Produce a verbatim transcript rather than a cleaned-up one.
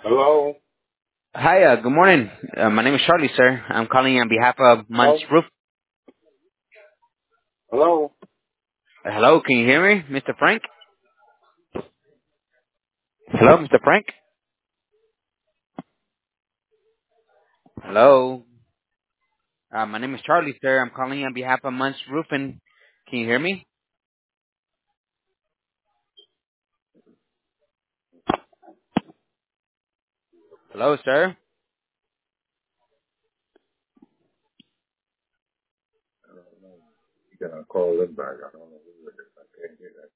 Hello? Hi, uh, good morning. Uh, my name is Charlie, sir. I'm calling on behalf of Munch Hello? Roof. Hello? Uh, hello, can you hear me, Mister Frank? Hello, Mister Frank? Hello. Uh, my name is Charlie, sir. I'm calling on behalf of Munch Roofing. Can you hear me? Hello, sir. You gotta call them back. I don't know who it is. I can't hear that.